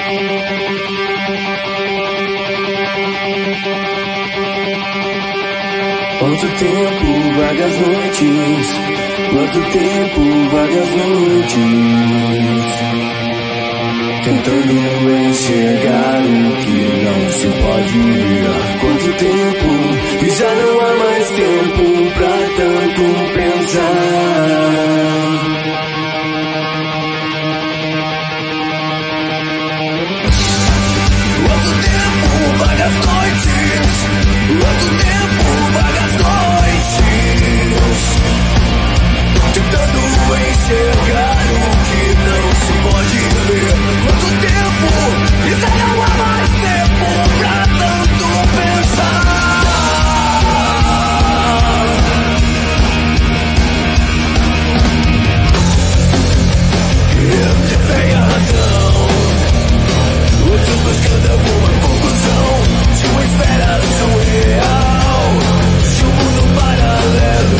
Quanto tempo, vagas noites, quanto tempo, vagas noites, tentando enxergar o que não se pode ver. Quanto tempo, e já não há mais tempo pra tanto pensar. Quanto tempo, vagas noites, quanto tempo, vagas noites, tentando enxergar o que não se pode ver. Quanto tempo, e já não há mais tempo pra tanto pensar. Eu tive a razão, outros buscando alguma conclusão de uma espera surreal, de um mundo paralelo.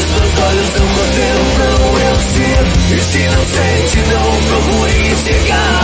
E se não sente, não procure chegar.